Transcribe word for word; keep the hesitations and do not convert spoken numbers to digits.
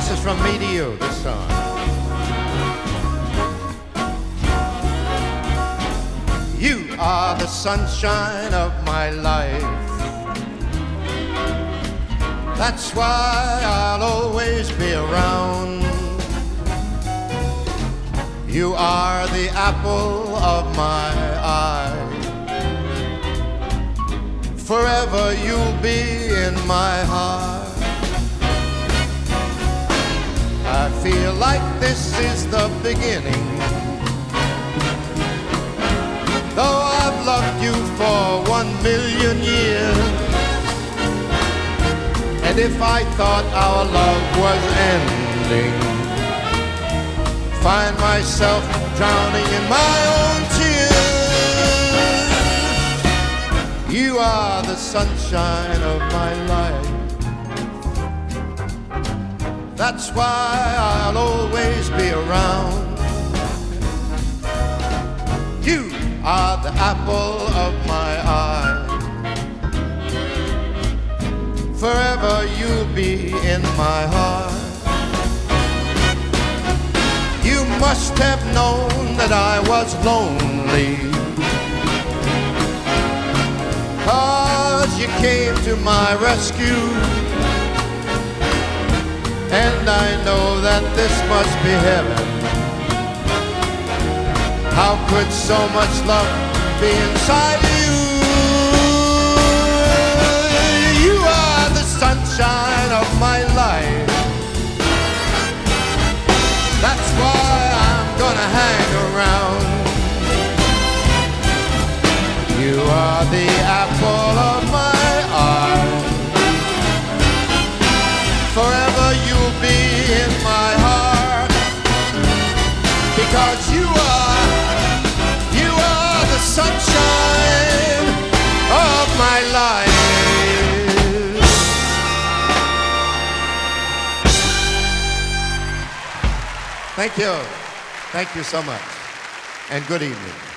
This is from me to you, this song. You are the sunshine of my life. That's why I'll always be around. You are the apple of my eye. Forever you'll be in my heart. I feel like this is the beginning. Though I've loved you for one million years, and if I thought our love was ending, find myself drowning in my own tears. You are the sunshine of my life. That's why I'll always be around. You are the apple of my eye. Forever you'll be in my heart. You must have known that I was lonely, 'cause you came to my rescue. And I know that this must be heaven. How could so much love be inside you? You are the sunshine of my life. That's why I'm gonna hang around. You are the apple of my eye. Forever you'll be in my heart. Because you are, you are the sunshine of my life. Thank you. Thank you so much. And good evening.